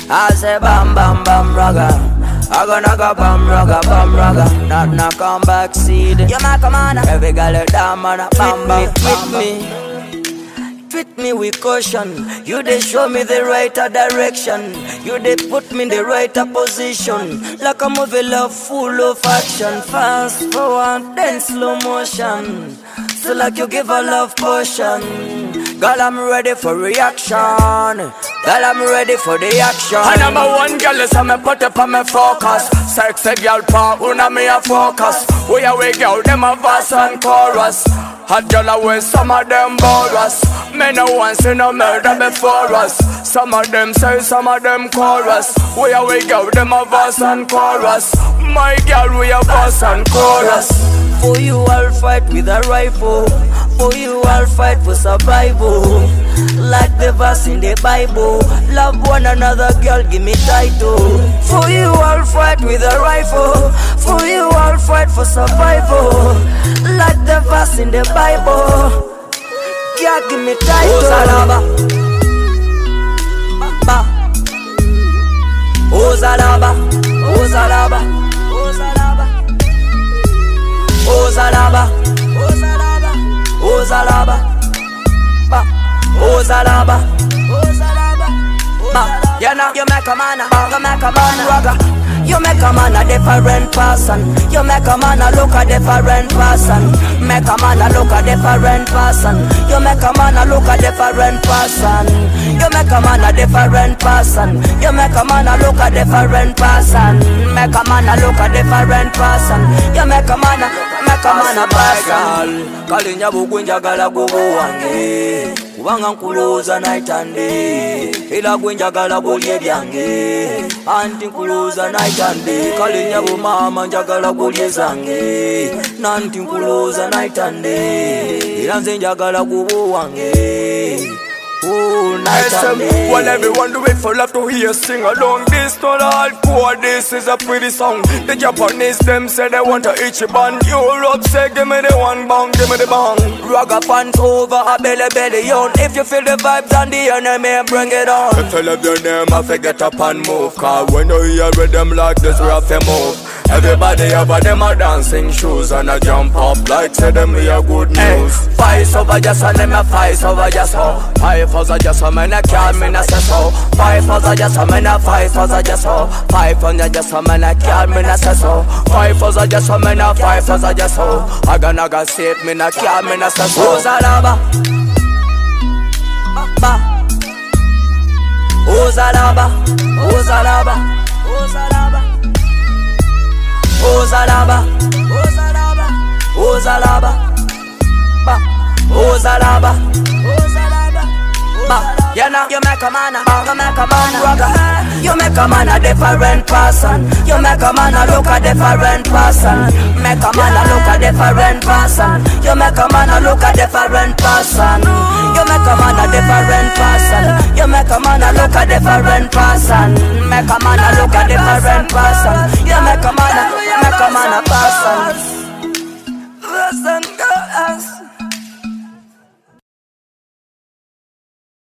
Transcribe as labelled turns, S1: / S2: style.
S1: I say bam bam bam ragga. I gonna go bam ragga. Not come back seed. You make a man. Every girl a damn man. Bam bam with me. Treat me with caution. You dey show me the right direction. You dey put me in the right position. Like a movie love full of action. Fast forward, then slow motion. So like you give a love potion. Girl, I'm ready for reaction. Girl, I'm ready for the action.
S2: And number one girl is me put up on me focus. Sexy girl part una me a focus. We a we girl, them a verse and chorus. Hot girl away, some of them bogus. Me no one see no murder before us. Some of them say, some of them chorus. We a we girl, them a verse and chorus. My girl, we a verse and chorus.
S1: For you I'll fight with a rifle. For you I'll fight for survival. Like the verse in the Bible. Love one another, girl, give me title. For you I'll fight with a rifle. For you I'll fight for survival. Like the verse in the Bible. Girl, give me title. Ozalaba. Ozalaba. Ozalaba. Ozalaba. Ozalaba, Ozalaba, Ozalaba, ba, Ozalaba, Ozalaba, ba. You make a man, you make a man, ragga. You make a man a different person. You make a man a look a different person. Make a man a look a different person. You make a man a look a different person. You make a man a different person. You make a man a look a different person. Make a man a look a different person. You make a man a person. Kalinya bugwinja gala gugu wange. Kubanga nkuloza night and day. Ila gwenja gala bolye byange. Anti nkuloza night and day. Kalinya bu mama njagala bolye zange. Nanti nkuloza night and day. Ila nze njagala gugu wange. Oh, night and day.
S2: Well, everyone do it for love to hear sing along. This not hardcore, this is a pretty song. The Japanese them say they want a Ichiban. Europe say give me the one bang, give me the bang.
S1: Ragga pants over a belly on. If you feel the vibes and the enemy, bring it on.
S2: Tell them your name, I forget up and move. Cause when you hear rhythm like this, we have to move. Everybody have a them a dancing shoes and a jump up like say them hear good news.
S1: Fight over just and them a fight over just so.
S2: Fight for just a man a can't mean a say so.
S1: Fight for just a man a fight for just so.
S2: Fight for just a man a can't mean a say so. Fight for just a man a fight for just so. I gonna save me na can't mean a say so.
S1: Ozalaba, Ozalaba, Ozalaba, Ozalaba, Ozalaba, Ozalaba, Ozalaba, Ozalaba, Ozalaba, you make a man, ragga. You make a man a different person. You make a man a look a different person. Make a man a look a different person. You make a man a look a different person. You make a man a different person. You make a man a look a different person. Make a man a look a different person. You make a man a person.